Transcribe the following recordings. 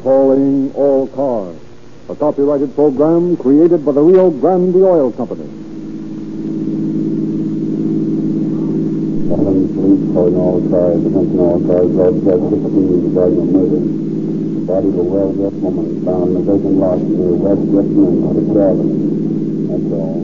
Calling All Cars, a copyrighted program created by the Rio Grande Oil Company. Police calling all cars, attention all cars, broadcast 16 regarding a murder. The body of a well-dressed woman found in a vacant lot near West Richmond, the cabin. That's all.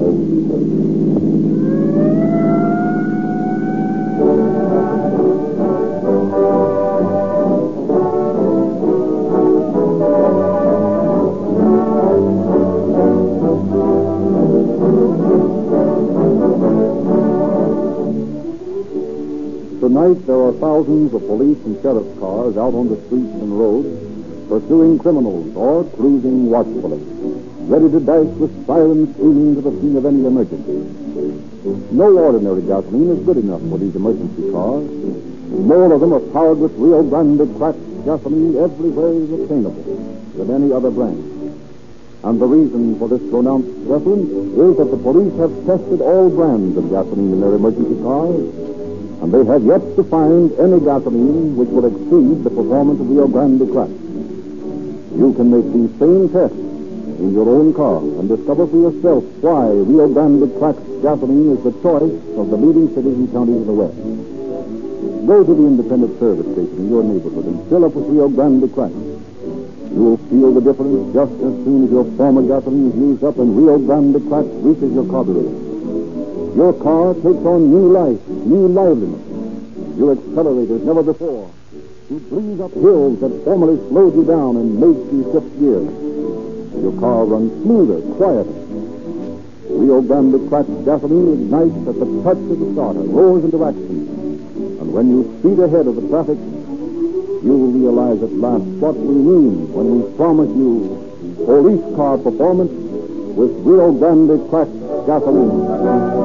Tonight, there are thousands of police and sheriff's cars out on the streets and roads, pursuing criminals or cruising watchfully, ready to dash with sirens screaming to the scene of any emergency. No ordinary gasoline is good enough for these emergency cars. More of them are powered with Rio Grande cracked gasoline everywhere is obtainable than any other brand. And the reason for this pronounced preference is that the police have tested all brands of gasoline in their emergency cars, and they have yet to find any gasoline which will exceed the performance of Rio Grande cracked. You can make these same tests in your own car and discover for yourself why Rio Grande cracked gasoline is the choice of the leading cities and counties of the West. Go to the independent service station in your neighborhood and fill up with Rio Grande cracked. You will feel the difference just as soon as your former gasoline is used up and Rio Grande cracked reaches your carburetor. Your car takes on new life, new liveliness. You accelerate as never before. You breeze up hills that formerly slowed you down and made you shift gears. Your car runs smoother, quieter. Rio Grande cracked gasoline ignites at the touch of the starter, roars into action. And when you speed ahead of the traffic, you will realize at last what we mean when we promise you police car performance with Rio Grande cracked gasoline.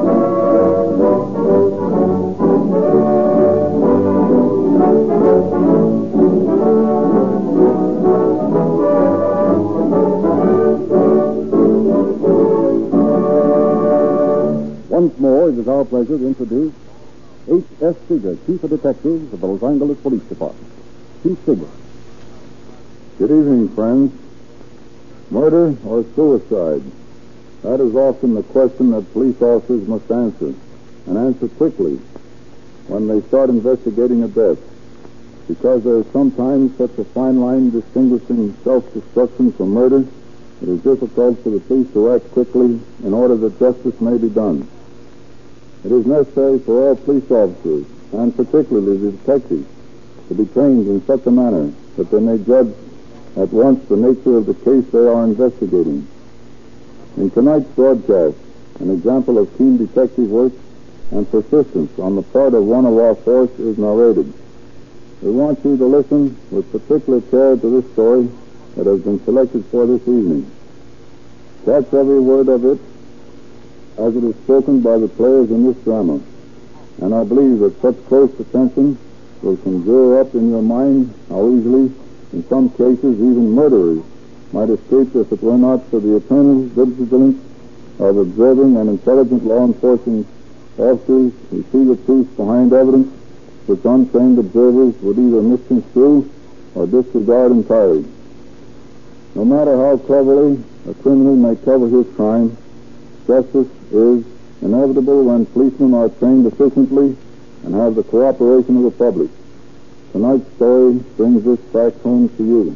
Once more, it is our pleasure to introduce H.S. Seeger, Chief of Detectives of the Los Angeles Police Department. Chief Seeger. Good evening, friends. Murder or suicide? That is often the question that police officers must answer, and answer quickly when they start investigating a death, because there is sometimes such a fine line distinguishing self-destruction from murder, it is difficult for the police to act quickly in order that justice may be done. It is necessary for all police officers, and particularly the detectives, to be trained in such a manner that they may judge at once the nature of the case they are investigating. In tonight's broadcast, an example of keen detective work and persistence on the part of one of our force is narrated. We want you to listen with particular care to this story that has been selected for this evening. Catch every word of it as it is spoken by the players in this drama, and I believe that such close attention will conjure up in your mind how easily, in some cases, even murderers might escape if it were not for the eternal vigilance of observing and intelligent law enforcement officers who see the truth behind evidence which untrained observers would either misconstrue or disregard entirely. No matter how cleverly a criminal may cover his crime, justice is inevitable when policemen are trained efficiently and have the cooperation of the public. Tonight's story brings this fact home to you.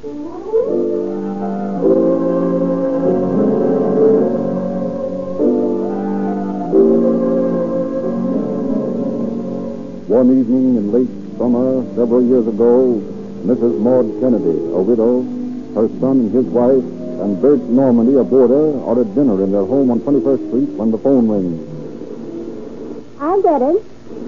One evening in late summer, several years ago, Mrs. Maud Kennedy, a widow, her son and his wife, and Bert Normandy, a boarder, are at dinner in their home on 21st Street when the phone rings. I'll get it.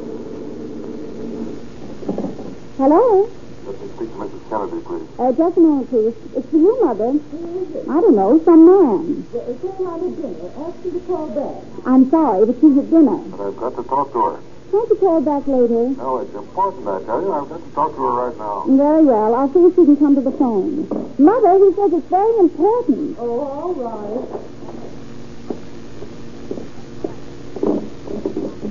Hello? Let me speak to Mrs. Kennedy, please. Just a moment, please. It's for you, Mother. I don't know, some man. It's all out at dinner. Ask her to call back. I'm sorry, but she's at dinner. But I've got to talk to her. Can't you call back later? No, it's important, I tell you. I've got to talk to her right now. Very well. I'll see if she can come to the phone. Mother, he says it's very important. Oh, all right.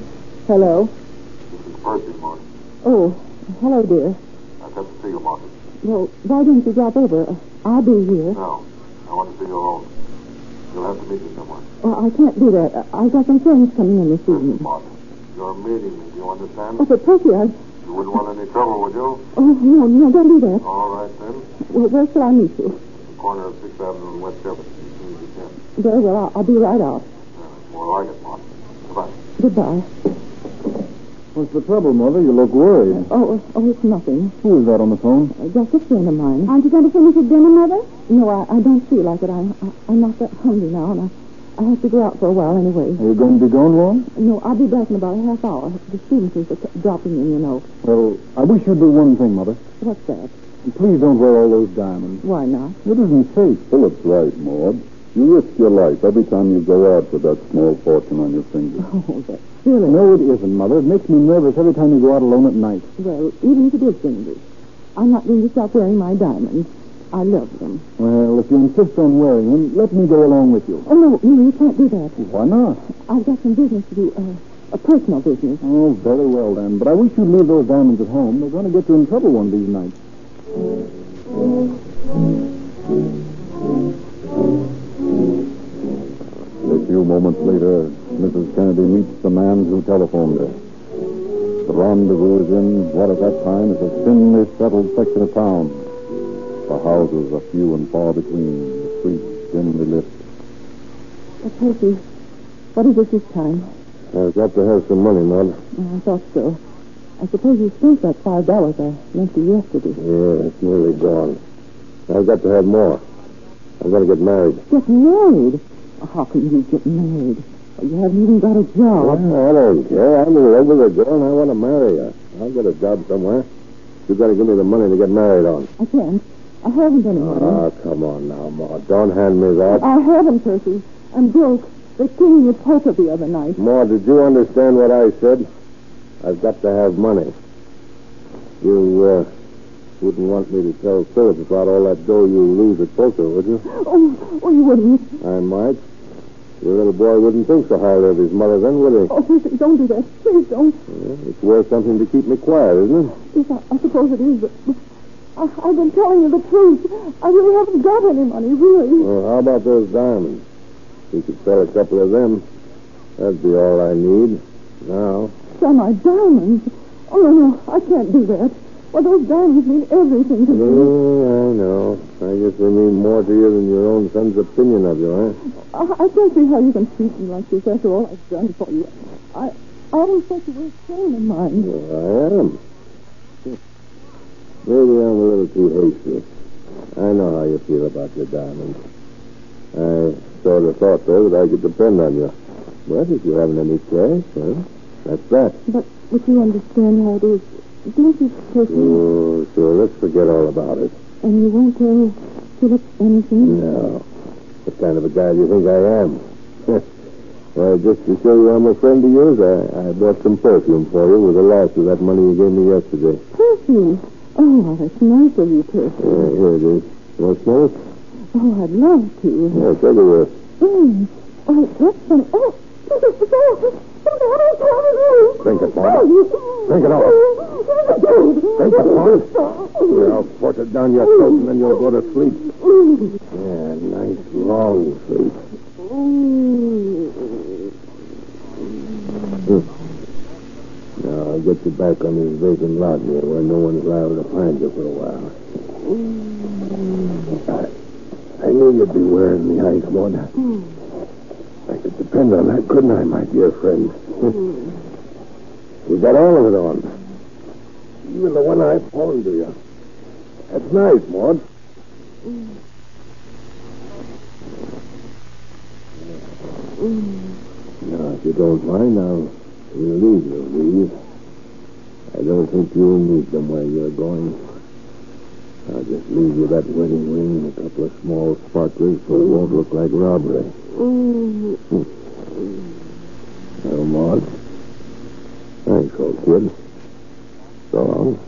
Hello? This is Percy, Martin. Oh, hello, dear. I've got to see you, Martin. Well, why don't you drop over? I'll be here. No. I want to see you alone. You'll have to meet me somewhere. Well, I can't do that. I've got some friends coming in this evening. Mark, you're meeting me. Do you understand? Oh, but Percy, You wouldn't want any trouble, would you? Oh, no, don't do that. All right, then. Well, where shall I meet you? The corner of 6th Avenue and West Shepherd. As soon as you can. Very well, I'll be right out. More like it, Mark. Goodbye. Goodbye. What's the trouble, Mother? You look worried. Oh, it's nothing. Who is that on the phone? Just a friend of mine. Aren't you going to finish your dinner, Mother? No, I don't feel like it. I'm not that hungry now, and I have to go out for a while anyway. Are you going to be gone long? No, I'll be back in about a half hour. The Stevensons are dropping in, you know. Well, I wish you'd do one thing, Mother. What's that? Please don't wear all those diamonds. Why not? It isn't safe. Philip's right, Maud. You risk your life every time you go out with that small fortune on your finger. Oh, that's silly. No, it isn't, Mother. It makes me nervous every time you go out alone at night. Well, even if it is dangerous, I'm not going to stop wearing my diamonds. I love them. Well, if you insist on wearing them, let me go along with you. Oh, no, you can't do that. Why not? I've got some business to do, a personal business. Oh, very well, then. But I wish you'd leave those diamonds at home. They're going to get you in trouble one of these nights. A few moments later, Mrs. Kennedy meets the man who telephoned her. The rendezvous is in what at that time is a thinly settled section of town. The houses are few and far between, the streets dimly lit. Percy, what is it this time? I've got to have some money, Maud. Oh, I thought so. I suppose you spent that $5 I lent you yesterday. Yeah, it's nearly gone. I've got to have more. I'm going to get married. Get married? How can you get married? You haven't even got a job. Well, I don't care. I'm in love with a girl and I want to marry her. I'll get a job somewhere. You've got to give me the money to get married on. I can't. I haven't any money. Oh, come on now, Maud. Don't hand me that. I haven't, Percy. I'm broke. They came me a poker the other night. Maud, did you understand what I said? I've got to have money. You wouldn't want me to tell Philip about all that dough you lose at poker, would you? Oh, you wouldn't. I might. Your little boy wouldn't think so highly of his mother then, would he? Oh, Percy, don't do that. Please don't. Yeah, it's worth something to keep me quiet, isn't it? Yes, I suppose it is, but I've been telling you the truth. I really haven't got any money, really. Well, how about those diamonds? You could sell a couple of them. That'd be all I need. Now. Sell my diamonds? Oh, no, I can't do that. Well, those diamonds mean everything to me. I know. I guess they mean more to you than your own son's opinion of you, huh? I can't see how you can treat me like this after all I've done for you. I always thought you were a friend of mine. Well, I am. Maybe I'm a little too hasty. I know how you feel about your diamonds. I sort of thought, though, that I could depend on you. But if you haven't any cash, well, that's that. But you understand how it is. Don't you, Percy? Oh, sure. Let's forget all about it. And you won't tell Philip anything? No. What kind of a guy do you think I am? Well, just to show you I'm a friend of yours, I bought some perfume for you with the last of that money you gave me yesterday. Perfume? Oh, that's nice of you, Percy. Here it is. You want to smell it? Oh, I'd love to. Yeah, take a whiff. Oh, that's funny. Oh, Drink it, Martha. Drink it all. Drink it, Martha. Here, I'll force it down your throat, and then you'll go to sleep. Yeah, nice long sleep. Now, I'll get you back on this vacant lot here where no one's liable to find you for a while. I knew you'd be wearing the ice, Maud. I could depend on that, couldn't I, my dear friend? You got all of it on. Even the one I pawned to you. That's nice, Maud. Now, if you don't mind, I'll relieve you of these. I don't think you'll need them where you're going. I'll just leave you that wedding ring and a couple of small sparklers so it won't look like robbery. Well, Maud. Thanks, old kid. So long.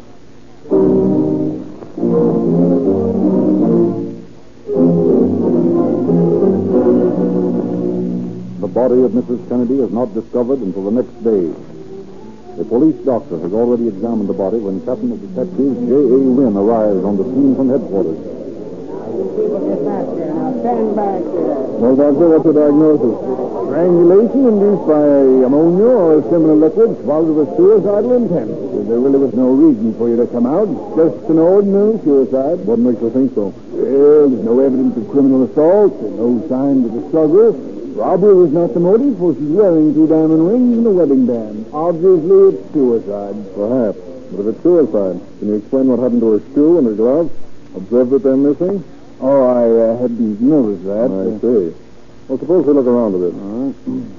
The body of Mrs. Kennedy is not discovered until the next day. The police doctor has already examined the body when Captain of Detectives J.A. Wynn arrives on the scene from headquarters. People get back there now. Stand back there. Well, Doctor, what's the diagnosis? Strangulation induced by ammonia or a similar liquid swallowed with suicidal intent. There really was no reason for you to come out. Just an ordinary suicide. What makes you think so? Well, there's no evidence of criminal assault, and no signs of a struggle. Robbery was not the motive, for she's wearing 2 diamond rings and a wedding band. Obviously, it's suicide. Perhaps. But if it's suicide, can you explain what happened to her shoe and her gloves? Observe that they're missing? Oh, I hadn't noticed that. I see. Well, suppose we look around a bit. All right.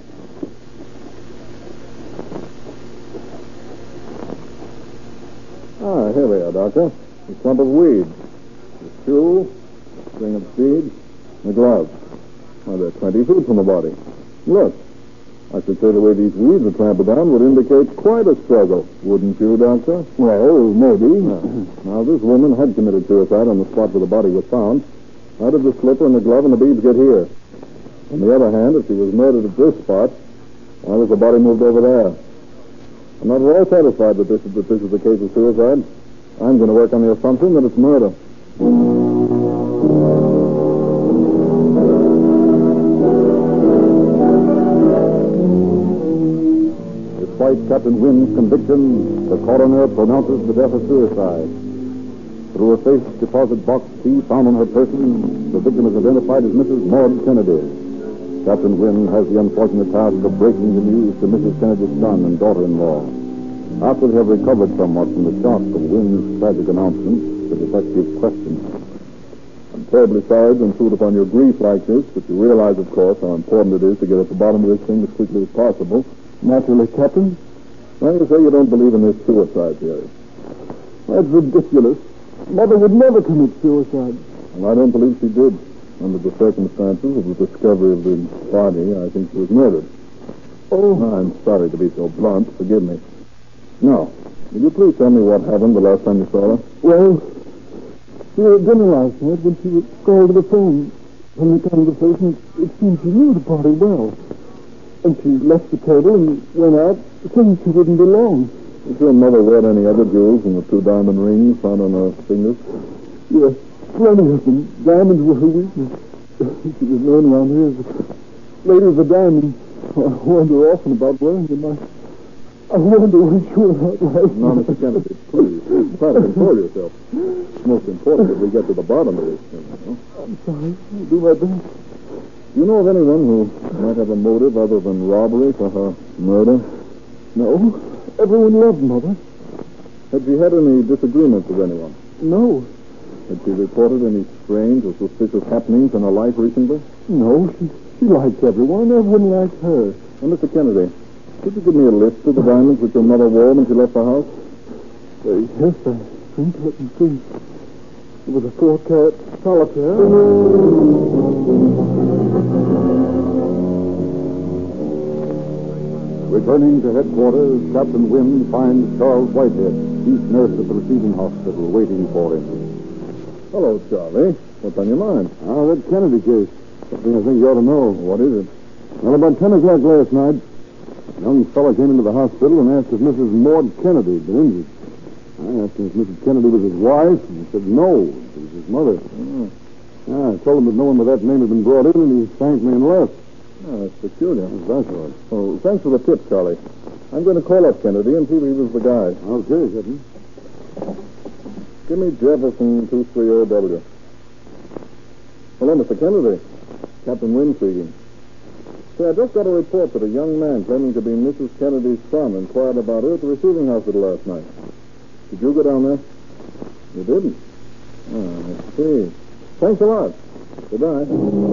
Ah, here they are, Doctor. A clump of weeds. A shoe, a string of seeds, and a glove. Well, there are 20 feet from the body. Look, I should say the way these weeds are trampled down would indicate quite a struggle, wouldn't you, Doctor? Well, maybe. Now, this woman had committed suicide on the spot where the body was found. How did the slipper and the glove and the beads get here? On the other hand, if she was murdered at this spot, why was the body moved over there? I'm not at all satisfied that this is a case of suicide. I'm going to work on the assumption that it's murder. Despite Captain Wynn's conviction, the coroner pronounces the death a suicide. Through a safe deposit box key found on her person, the victim is identified as Mrs. Maud Kennedy. Captain Wynn has the unfortunate task of breaking the news to Mrs. Kennedy's son and daughter-in-law. After they have recovered somewhat from the shock of Wynn's tragic announcement, the detective questions. I'm terribly sorry to intrude upon your grief like this, but you realize, of course, how important it is to get at the bottom of this thing as quickly as possible. Naturally, Captain. Now, you say you don't believe in this suicide theory. That's ridiculous. Mother would never commit suicide. Well, I don't believe she did. Under the circumstances of the discovery of the body, I think she was murdered. Oh. I'm sorry to be so blunt. Forgive me. Now, will you please tell me what happened the last time you saw her? Well, we were at dinner last night when she was called to the phone. From the conversation, it seemed she knew the body well. And she left the table and went out, saying she wouldn't be long. Did your mother wear any other jewels than the 2 diamond rings found on her fingers? Yes, plenty of them. Diamonds were her weakness. She was known around here as the Lady of the Diamonds. I wonder often about wearing them. I wonder when she went out last Now, night. Mr. Kennedy, please, try to control yourself. It's most important that we get to the bottom of this thing, you know? I'm sorry. I'll do my best. Do you know of anyone who might have a motive other than robbery for her murder? No. Everyone loved Mother. Had she had any disagreements with anyone? No. Had she reported any strange or suspicious happenings in her life recently? No, she liked everyone. Everyone liked her. Now, Mr. Kennedy, could you give me a list of the diamonds which your mother wore when she left the house? Yes, I think. Let me see. It was a 4-carat solitaire. Returning to headquarters, Captain Wynn finds Charles Whitehead, chief nurse at the receiving hospital, waiting for him. Hello, Charlie. What's on your mind? That Kennedy case. Something I think you ought to know. What is it? Well, about 10 o'clock last night, a young fellow came into the hospital and asked if Mrs. Maud Kennedy had been injured. I asked him if Mrs. Kennedy was his wife, and he said no, she was his mother. I told him that no one with that name had been brought in, and he thanked me and left. Oh, that's peculiar. That's right. Oh, thanks for the tip, Charlie. I'm going to call up Kennedy and see if he was the guy. Okay, Captain. Give me Jefferson 230W. Hello, Mr. Kennedy. Captain Wynn speaking. Say, I just got a report that a young man claiming to be Mrs. Kennedy's son inquired about her at the receiving hospital last night. Did you go down there? You didn't? Oh, I see. Thanks a lot. Goodbye.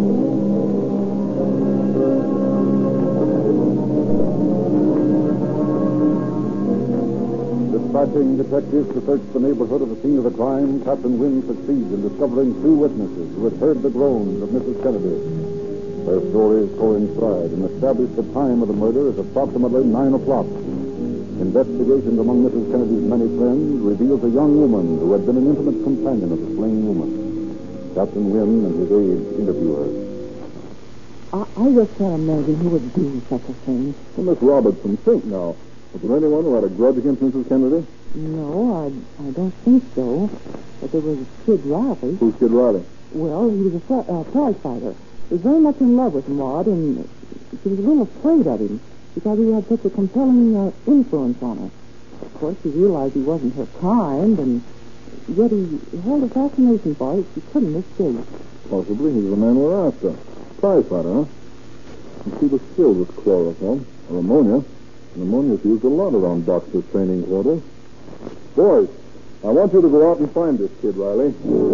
Dispatching detectives to search the neighborhood of the scene of the crime, Captain Wynn succeeds in discovering 2 witnesses who had heard the groans of Mrs. Kennedy. Their stories coincide and establish the time of the murder as approximately 9 o'clock. Investigations among Mrs. Kennedy's many friends reveals a young woman who had been an intimate companion of the slain woman. Captain Wynn and his aides interview her. I just can't imagine who would do such a thing. Well, Miss Robertson, think now. Was there anyone who had a grudge against Mrs. Kennedy? No, I don't think so. But there was Kid Riley. Who's Kid Riley? Well, he was a prize fighter. He was very much in love with Maud, and she was a little afraid of him because he had such a compelling influence on her. Of course, she realized he wasn't her kind, and yet he held a fascination for her she couldn't escape. Possibly he's the man we're after. Prize fighter, huh? And she was filled with chloroform, or ammonia. And ammonia's used a lot around doctors' training quarters. Boys, I want you to go out and find this Kid Riley.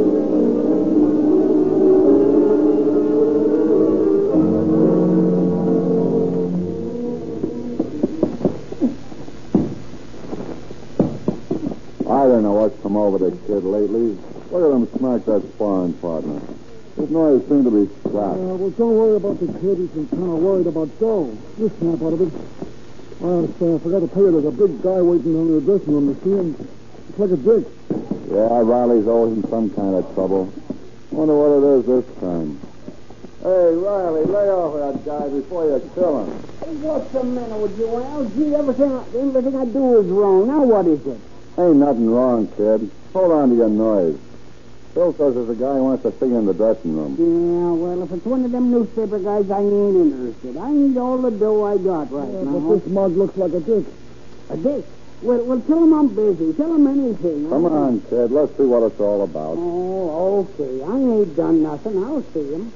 I don't know what's come over the kid lately. Look at him smack that sparring partner. His noise seemed to be slack. Well, don't worry about the kid. He's been kind of worried about Joe. You snap out of it. I forgot to tell you there's a big guy waiting on the dressing room to see him. It's like a dick. Yeah, Riley's always in some kind of trouble. Wonder what it is this time. Hey, Riley, lay off that guy before you kill him. What's the matter with you, Al? Gee, everything I do is wrong. Now what is it? Ain't nothing wrong, kid. Hold on to your noise. Phil says there's a guy who wants to see you in the dressing room. Yeah, well, if it's one of them newspaper guys, I ain't interested. I need all the dough I got right now. But this mug looks like a dick. A dick? Well, tell him I'm busy. Tell him anything. Come on, kid. Let's see what it's all about. Oh, okay. I ain't done nothing. I'll see him.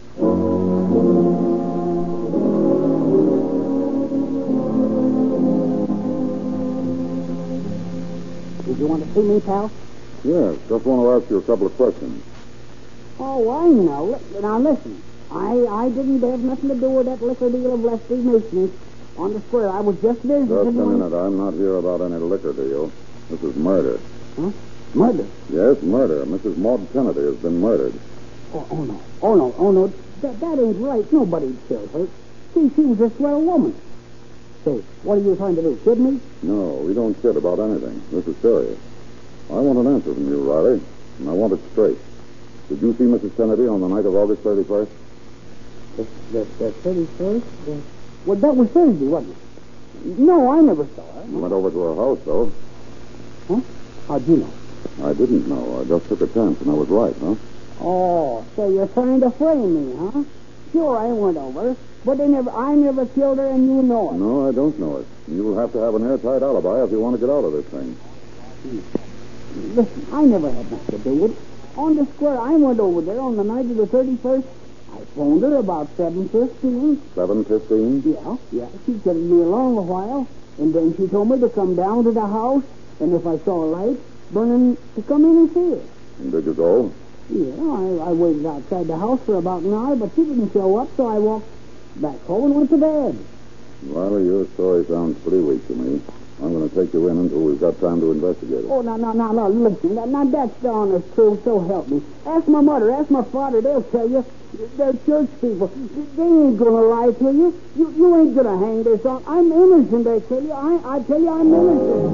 Did you want to see me, pal? Yes, just want to ask you a couple of questions. Oh, I know. Now, listen. I didn't have nothing to do with that liquor deal of Leslie's Mason's on the square. I was just visiting. Just a minute. I'm not here about any liquor deal. This is murder. Huh? Murder? Yes, murder. Mrs. Maud Kennedy has been murdered. Oh, no. That ain't right. Nobody'd kill her. See, she was a swell woman. Say, what are you trying to do? Kid me? No, we don't kid about anything. This is serious. I want an answer from you, Riley, and I want it straight. Did you see Mrs. Kennedy on the night of August 31st? The 31st? Well, that was Thursday, wasn't it? No, I never saw her. You went over to her house, though. Huh? How'd you know? I didn't know. I just took a chance, and I was right, huh? Oh, so you're trying to frame me, huh? Sure, I went over, but I never killed her, and you know it. No, I don't know it. You'll have to have an airtight alibi if you want to get out of this thing. Listen, I never had nothing to do with it. On the square, I went over there on the night of the 31st. I phoned her about 7:15. 7:15? Yeah. She kept me along a while, and then she told me to come down to the house, and if I saw a light burning, to come in and see it. And did you go? Yeah, I waited outside the house for about an hour, but she didn't show up, so I walked back home and went to bed. Riley, your story sounds pretty weak to me. I'm going to take you in until we've got time to investigate it. Oh, now, listen. Now, that's the honest truth, so help me. Ask my mother, ask my father, they'll tell you. They're church people. They ain't going to lie to you. You ain't going to hang this on. I'm innocent, I tell you. I tell you I'm innocent.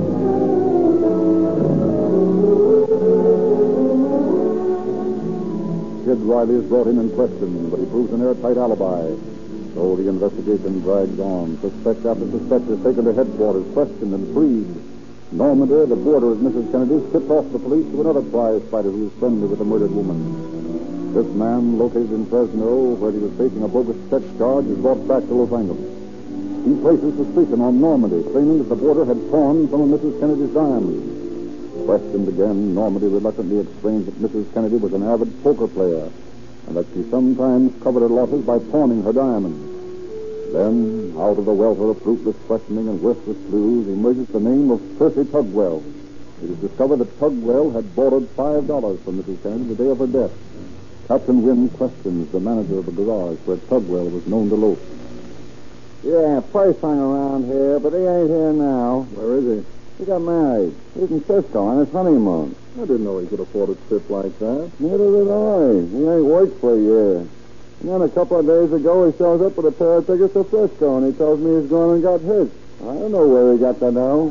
Kid Riley is brought in and questioned, but he proves an airtight alibi. So the investigation drags on. Suspect after suspect is taken to headquarters, questioned and freed. Normandy, the boarder of Mrs. Kennedy, tipped off the police to another prize fighter who was friendly with the murdered woman. This man, located in Fresno, where he was facing a bogus sex charge, is brought back to Los Angeles. He places suspicion on Normandy, claiming that the boarder had pawned some of Mrs. Kennedy's diamonds. Questioned again, Normandy reluctantly explains that Mrs. Kennedy was an avid poker player, and that she sometimes covered her losses by pawning her diamonds. Then, out of the welter of fruitless questioning and worthless clues, emerges the name of Percy Tugwell. It is discovered that Tugwell had borrowed $5 from Mrs. Kennedy the day of her death. Captain Wynn questions the manager of the garage where Tugwell was known to loaf. Yeah, Percy hung around here, but he ain't here now. Where is he? He got married. He's in Cisco on his honeymoon. I didn't know he could afford a trip like that. Neither did I. He ain't worked for a year. And then a couple of days ago, he shows up with a pair of tickets to Frisco, and he tells me he's gone and got hitched. I don't know where he got that now.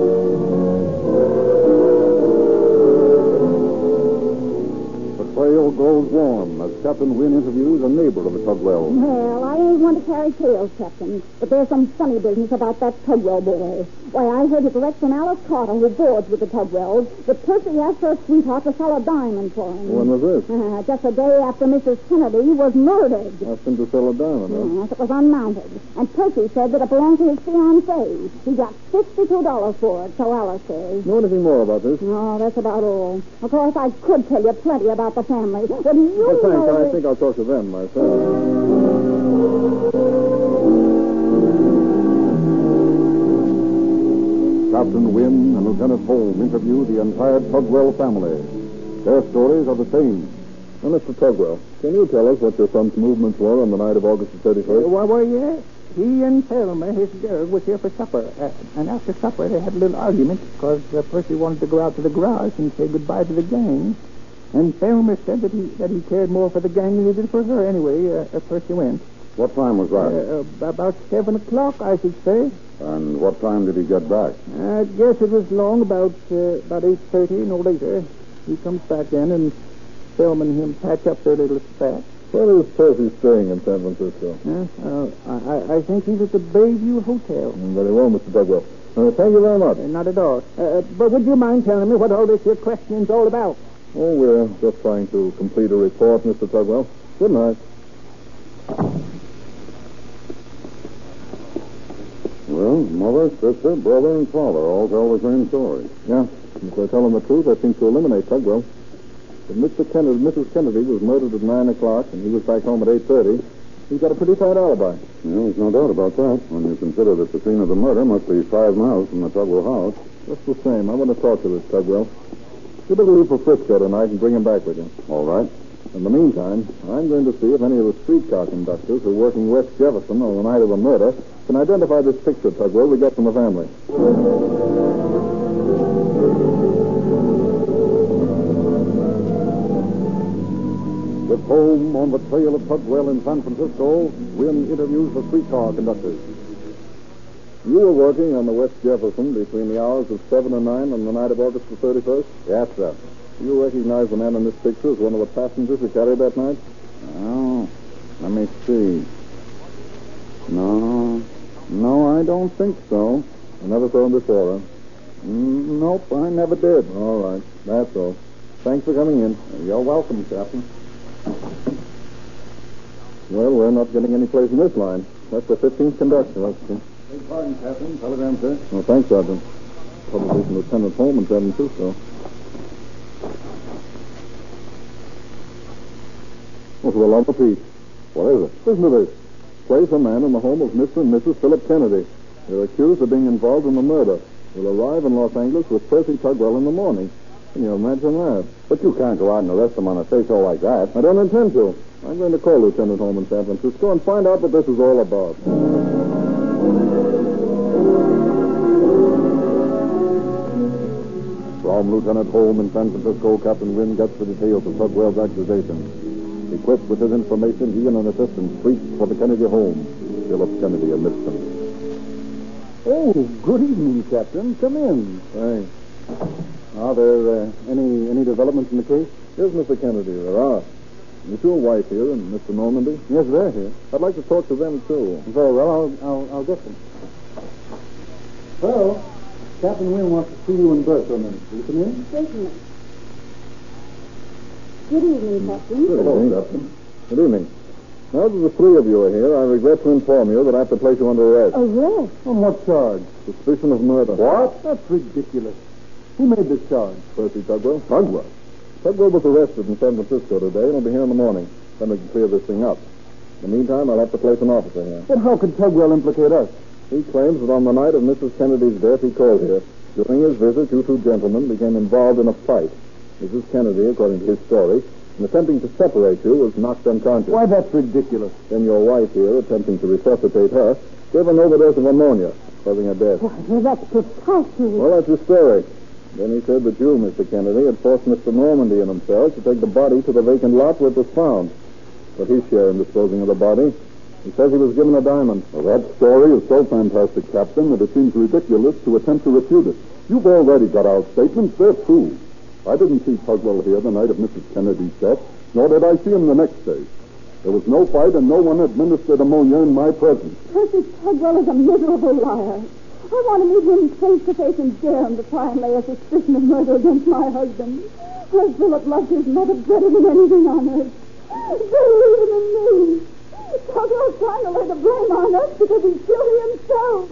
The trail grows warm as Captain Wynn interviews a neighbor of the Tugwell. Well, I ain't one to carry tales, Captain, but there's some funny business about that Tugwell boy. Why, I heard it direct from Alice Carter, who boards with the Tugwells, that Percy asked her sweetheart to sell a diamond for him. When was this? Just a day after Mrs. Kennedy was murdered. Asked him to sell a diamond, huh? Yes, it was unmounted. And Percy said that it belonged to his fiancée. He got $62 for it, so Alice says. Know anything more about this? No, that's about all. Of course, I could tell you plenty about the family. But you Well, thanks. know... I think I'll talk to them myself. Captain Wynn and Lieutenant Holmes interview the entire Tugwell family. Their stories are the same. Now, Mr. Tugwell, can you tell us what your son's movements were on the night of August the 31st? Well, yes. He and Thelma, his girl, was here for supper. And after supper, they had a little argument because Percy wanted to go out to the garage and say goodbye to the gang. And Thelma said that he cared more for the gang than he did for her. Anyway, Percy went. What time was that? About 7 o'clock, I should say. And what time did he get back? I guess it was long, about 8:30, no later. He comes back in, and Thelma and him patch up their little spat. Where is Percy staying in San Francisco? I think he's at the Bayview Hotel. Very well, Mr. Tugwell. Thank you very much. Not at all. But would you mind telling me what all this here questioning's all about? Oh, we're just trying to complete a report, Mr. Tugwell. Good night. Well, mother, sister, brother, and father all tell the same story. Yeah, if they're telling the truth, that seems to eliminate Tugwell. If Mrs. Kennedy was murdered at 9 o'clock and he was back home at 8:30, he's got a pretty tight alibi. Yeah, there's no doubt about that, when you consider that the scene of the murder must be 5 miles from the Tugwell house. Just the same, I want to talk to this Tugwell. You better leave for Frisco tonight and bring him back with you. All right. In the meantime, I'm going to see if any of the streetcar conductors who are working West Jefferson on the night of the murder can identify this picture, Tugwell, we got from the family. With Holmes on the trail of Tugwell in San Francisco, Wynn interviews the streetcar conductors. You were working on the West Jefferson between the hours of 7 and 9 on the night of August the 31st? Yes, sir. Do you recognize the man in this picture as one of the passengers who carried that night? Oh, let me see. No, I don't think so. I never saw him before, huh? Nope, I never did. All right, that's all. Thanks for coming in. You're welcome, Captain. Well, we're not getting any place in this line. That's the 15th conductor. Beg pardon, Captain. Telegram, sir. Oh, thanks, Sergeant. Probably from Lieutenant Holmes in San Francisco. Oh, for the love of Pete. What is it? Listen to this. Place a man in the home of Mr. and Mrs. Philip Kennedy. They're accused of being involved in the murder. Will arrive in Los Angeles with Percy Tugwell in the morning. Can you imagine that? But you can't go out and arrest them on a say-so like that. I don't intend to. I'm going to call Lieutenant Holmes in San Francisco and find out what this is all about. From Lieutenant Holmes in San Francisco, Captain Wynn gets the details of Tugwell's accusations. Equipped with his information, he and an assistant reach for the Kennedy home. Philip Kennedy amidst them. Oh, good evening, Captain. Come in. Thanks. Are there any developments in the case? Yes, Mr. Kennedy, there are. Is your wife here and Mr. Normandy? Yes, they're here. I'd like to talk to them, too. Very well, I'll get them. Well, Captain Wynn wants to see you in Bertha a minute. Will you come in? Certainly. Good evening, Captain. Hello, Captain. Good evening. Now that the three of you are here, I regret to inform you that I have to place you under arrest. Arrest? On what charge? Suspicion of murder. What? That's ridiculous. Who made this charge? Percy Tugwell. Tugwell? Tugwell was arrested in San Francisco today and will be here in the morning. Then we can clear this thing up. In the meantime, I'll have to place an officer here. But how could Tugwell implicate us? He claims that on the night of Mrs. Kennedy's death, he called here. During his visit, you two gentlemen became involved in a fight. Mrs. Kennedy, according to his story, in attempting to separate you, was knocked unconscious. Why, that's ridiculous. Then your wife here, attempting to resuscitate her, gave an overdose of ammonia, causing her death. Well, that's preposterous. Well, that's his story. Then he said that you, Mr. Kennedy, had forced Mr. Normandy and himself to take the body to the vacant lot where it was found. But his share in disposing of the body, he says he was given a diamond. Well, that story is so fantastic, Captain, that it seems ridiculous to attempt to refute it. You've already got our statements. They're true. I didn't see Tugwell here the night of Mrs. Kennedy's death, Nor did I see him the next day. There was no fight, and no one administered ammonia in my presence. Percy Tugwell is a miserable liar. I want to meet him face to face and dare him to try and lay a suspicion of murder against my husband. As Philip loved his mother better than anything on earth. Better even than me. Tugwell's trying to lay the blame on us because he's guilty himself.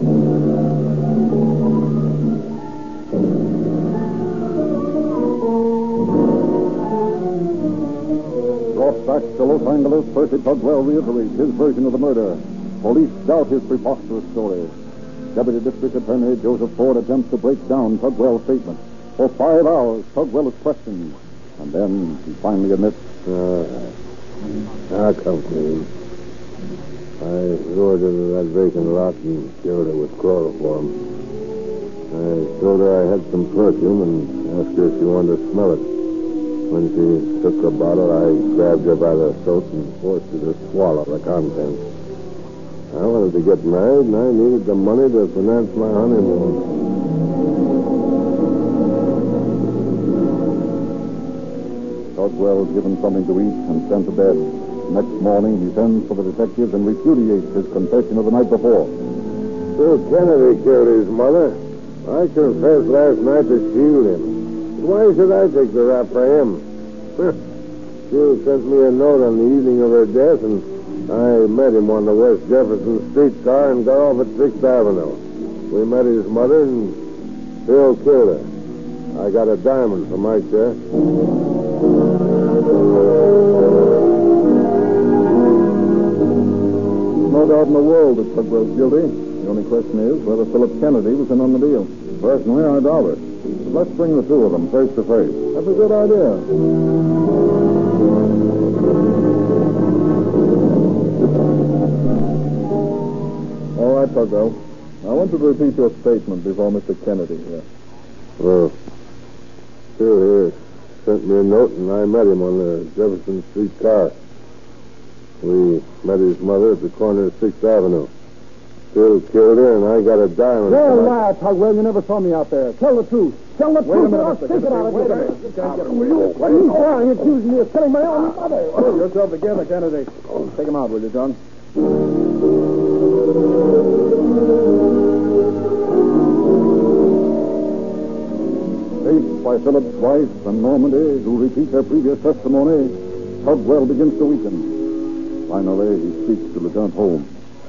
Brought back to Los Angeles, Percy Tugwell reiterates his version of the murder. Police doubt his preposterous story. Deputy District Attorney Joseph Ford attempts to break down Tugwell's statement. For 5 hours, Tugwell is questioned. And then he finally admits, I'll come clean. I lured her to that vacant lot and killed her with chloroform. I told her I had some perfume and asked her if she wanted to smell it. When she took the bottle, I grabbed her by the throat and forced her to swallow the contents. I wanted to get married, and I needed the money to finance my honeymoon. Tugwell is given something to eat and sent to bed. Next morning, he sends for the detectives and repudiates his confession of the night before. Bill Kennedy killed his mother. I confessed last night to shield him. Why should I take the rap for him? Jill sent me a note on the evening of her death, and I met him on the West Jefferson streetcar and got off at 6th Avenue. We met his mother, and Bill killed her. I got a diamond for my share. No doubt in the world that Tugwell's guilty. The only question is whether Philip Kennedy was in on the deal. Personally, I doubt it. But let's bring the two of them face to face. That's a good idea. All right, Tugwell. I want you to repeat your statement before Mr. Kennedy here. Well, Phil here sent me a note, and I met him on the Jefferson Street car. We met his mother at the corner of 6th Avenue. Phil killed her, and I got a diamond. You're a liar, Tugwell. You never saw me out there. Tell the truth. Tell the truth, or I'll stick it out of you. He's lying, accusing me of killing my own mother. Pull yourself together, Kennedy. Take him out, will you, John? Faced by Philip's wife and Normandy, who repeat their previous testimony, Tugwell begins to weaken. Finally, he speaks to Lieutenant Holmes.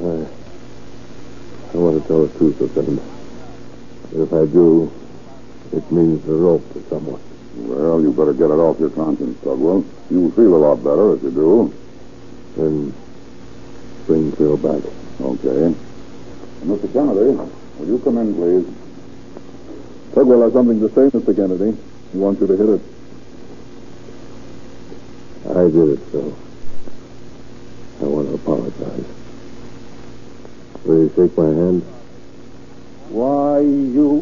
I want to tell the truth, Lieutenant. If I do, it means the rope to someone. Well, you better get it off your conscience, Tugwell. You'll feel a lot better if you do. Then bring Phil back. Okay. Mr. Kennedy, will you come in, please? Tugwell has something to say, Mr. Kennedy. He wants you to hit it. I did it, Phil. I want to apologize. Will you shake my hand? Why, you...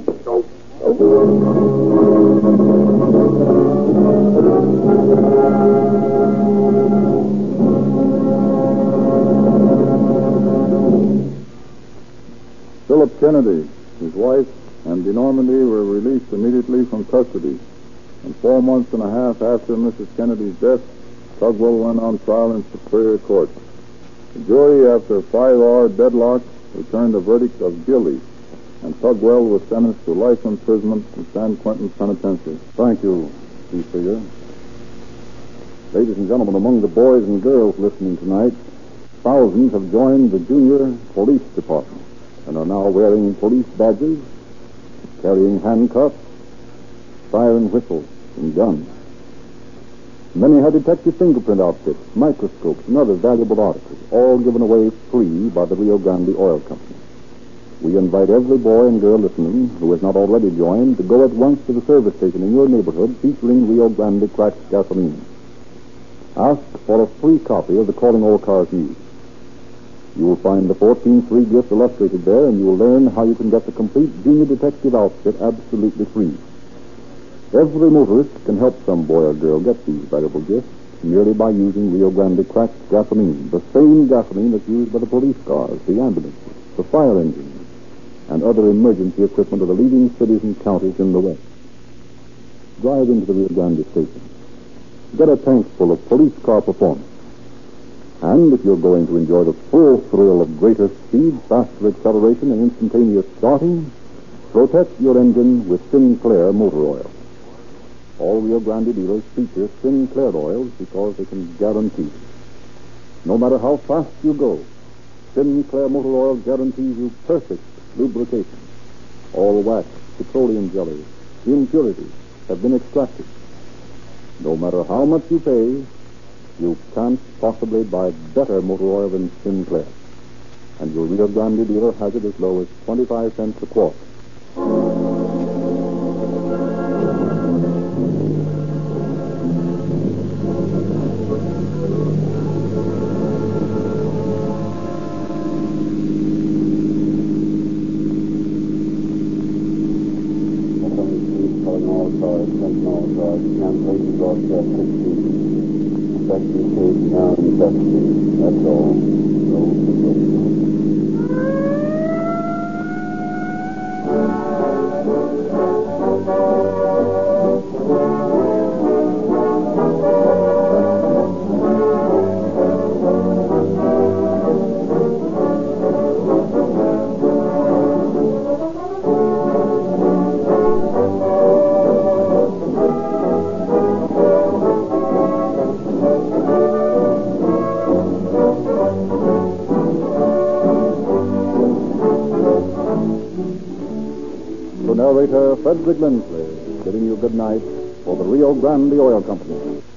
Philip Kennedy, his wife, and De Normandy were released immediately from custody. And 4 months and a half after Mrs. Kennedy's death, Tugwell went on trial in Superior Court. The jury, after a 5-hour deadlock, returned a verdict of guilty, and Tugwell was sentenced to life imprisonment in San Quentin Penitentiary. Thank you, Chief Figure. Ladies and gentlemen, among the boys and girls listening tonight, thousands have joined the Junior Police Department and are now wearing police badges, carrying handcuffs, siren whistles, and guns. Many have detective fingerprint outfits, microscopes, and other valuable articles, all given away free by the Rio Grande Oil Company. We invite every boy and girl listening who has not already joined to go at once to the service station in your neighborhood featuring Rio Grande cracked gasoline. Ask for a free copy of the Calling All Cars News. You will find the 14 free gifts illustrated there, and you will learn how you can get the complete junior detective outfit absolutely free. Every motorist can help some boy or girl get these valuable gifts merely by using Rio Grande cracked gasoline, the same gasoline that's used by the police cars, the ambulances, the fire engines, and other emergency equipment of the leading cities and counties in the West. Drive into the Rio Grande station. get a tank full of police car performance. And if you're going to enjoy the full thrill of greater speed, faster acceleration, and instantaneous starting, protect your engine with Sinclair motor oil. All Rio Grande dealers feature Sinclair oils because they can guarantee. No matter how fast you go, Sinclair motor oil guarantees you perfect lubrication. All wax, petroleum jelly, impurities have been extracted. No matter how much you pay, you can't possibly buy better motor oil than Sinclair. And your Rio Grande dealer has it as low as 25 cents a quart. Narrator Frederick Lindsley bidding you good night for the Rio Grande Oil Company.